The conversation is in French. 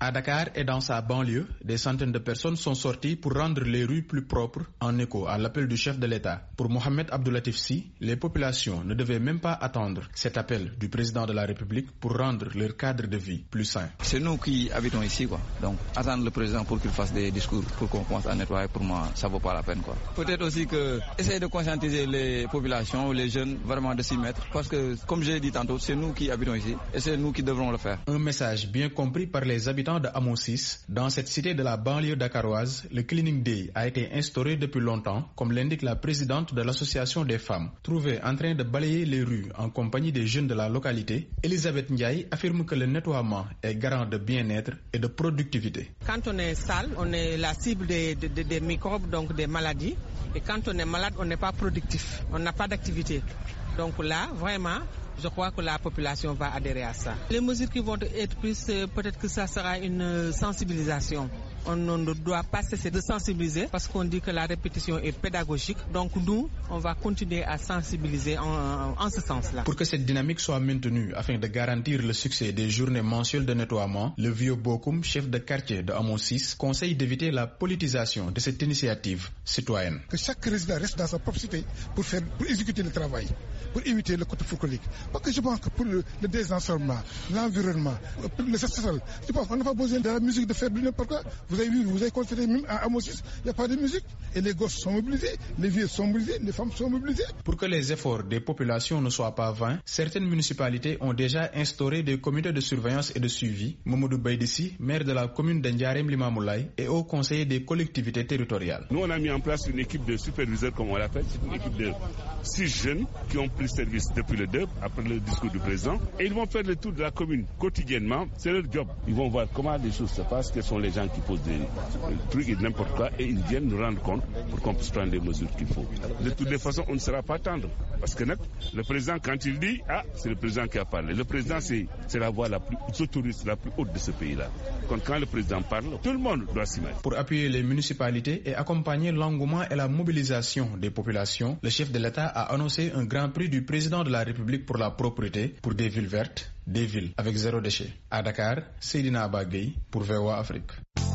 À Dakar et dans sa banlieue, des centaines de personnes sont sorties pour rendre les rues plus propres en écho à l'appel du chef de l'État. Pour Mohamed Abdoulatif Sy, les populations ne devaient même pas attendre cet appel du président de la République pour rendre leur cadre de vie plus sain. C'est nous qui habitons ici, quoi. Donc, attendre le président pour qu'il fasse des discours, pour qu'on commence à nettoyer, pour moi, ça vaut pas la peine, quoi. Peut-être aussi que essayer de conscientiser les populations, les jeunes, vraiment de s'y mettre, parce que, comme j'ai dit tantôt, c'est nous qui habitons ici et c'est nous qui devrons le faire. Un message bien compris par les habitants de Hamo 6. Dans cette cité de la banlieue dakaroise, le Cleaning Day a été instauré depuis longtemps, comme l'indique la présidente de l'association des femmes. Trouvée en train de balayer les rues en compagnie des jeunes de la localité, Elisabeth Ndiaye affirme que le nettoiement est garant de bien-être et de productivité. Quand on est sale, on est la cible des microbes, donc des maladies. Et quand on est malade, on n'est pas productif, on n'a pas d'activité. Donc là, vraiment, je crois que la population va adhérer à ça. Les mesures qui vont être prises, peut-être que ça sera une sensibilisation. On ne doit pas cesser de sensibiliser parce qu'on dit que la répétition est pédagogique. Donc nous, on va continuer à sensibiliser en ce sens-là. Pour que cette dynamique soit maintenue afin de garantir le succès des journées mensuelles de nettoiement, le vieux Bokoum, chef de quartier de Hamo 6, conseille d'éviter la politisation de cette initiative citoyenne. Que chaque résident reste dans sa propre cité pour exécuter le travail, pour éviter le côté foucolique. Parce que je pense que pour le désensoleillement, l'environnement, le social, je pense qu'on n'a pas besoin de la musique de faire du n'importe quoi. Vous avez vu, vous avez constaté même à Hamo 6, il n'y a pas de musique. Et les gosses sont mobilisés, les vieux sont mobilisés, les femmes sont mobilisées. Pour que les efforts des populations ne soient pas vains, certaines municipalités ont déjà instauré des comités de surveillance et de suivi. Mamadou Baïdissi, maire de la commune d'Ndiarem Limamoulaye, et haut conseiller des collectivités territoriales. Nous, on a mis en place une équipe de superviseurs, comme on l'appelle. C'est une équipe de 6 jeunes qui ont pris service depuis le 2, après le discours du président. Et ils vont faire le tour de la commune quotidiennement. C'est leur job. Ils vont voir comment les choses se passent, quels sont les gens qui posent des trucs et n'importe quoi, et ils viennent nous rendre compte pour qu'on puisse prendre les mesures qu'il faut. De toutes les façons, on ne sera pas tendre. Parce que le président, quand il dit, c'est le président qui a parlé. Le président, c'est la voix la plus autoriste, la plus haute de ce pays-là. Quand le président parle, tout le monde doit s'y mettre. Pour appuyer les municipalités et accompagner l'engouement et la mobilisation des populations, le chef de l'État a annoncé un grand prix du président de la République pour la propreté pour des villes vertes, des villes avec zéro déchet. À Dakar, Seydina Bagay pour VOA Afrique.